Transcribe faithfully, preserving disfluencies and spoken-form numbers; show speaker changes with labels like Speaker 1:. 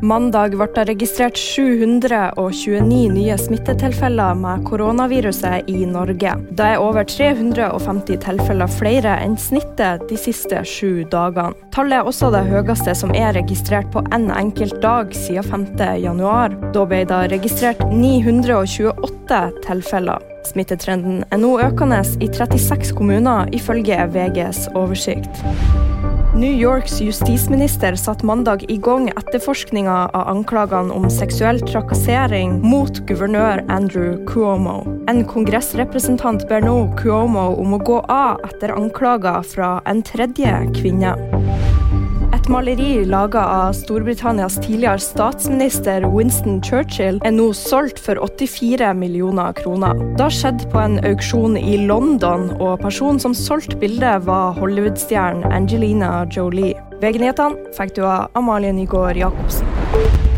Speaker 1: Mandag ble det registrert sju hundre tjueni nye smittetilfeller med koronaviruset i Norge. Det er over tre hundre femti tilfeller flere enn snittet de siste sju dagene. Tallet er også det høyeste som er registrert på en enkelt dag siden femte januar. Da ble det registrert ni hundre tjueåtte tilfeller. Smittetrenden er nå økende i trettiseks kommuner ifølge V G's oversikt. New Yorks justisminister satt mandag i gang etterforskninga av anklagene om seksuell trakassering mot guvernør Andrew Cuomo. En kongressrepresentant ber nå Cuomo om å gå av etter anklager fra en tredje kvinne. Et maleri laget av Storbritannias tidligere statsminister Winston Churchill er nå solgt for åttifire millioner kroner. Det skjedde på en auksjon i London, og personen som solgte bildet var Hollywood-stjernen Angelina Jolie. V G-nyhetene fikk du av Amalie Nygaard Jakobsen.